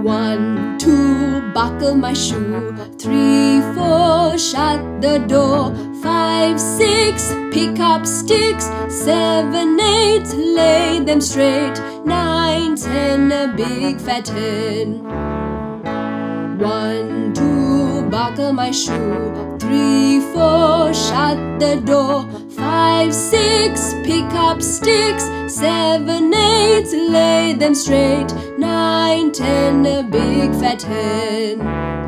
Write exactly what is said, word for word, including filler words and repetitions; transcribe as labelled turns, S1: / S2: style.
S1: One, two, buckle my shoe. Three, four, shut the door. Five, six, pick up sticks. Seven, eight, lay them straight. Nine, ten, a big fat hen. One, two, buckle my shoe. Three, four, shut the door. Five, six, pick up sticks. Seven, eight, lay them straight. Nine, ten, a big fat hen.